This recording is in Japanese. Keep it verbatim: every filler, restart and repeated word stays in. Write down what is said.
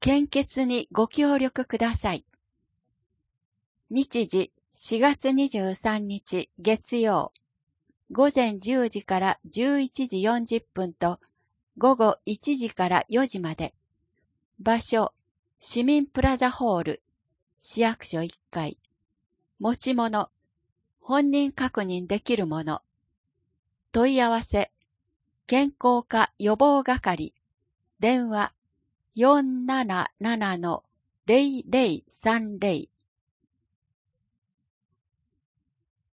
献血にご協力ください。日時しがつにじゅうさんにち月曜、午前じゅうじからじゅういちじよんじゅっぷんと午後いちじからよじまで。場所、市民プラザホール、市役所いっかい。持ち物、本人確認できるもの。問い合わせ、健康課予防係、電話 よんなななのゼロゼロさんゼロ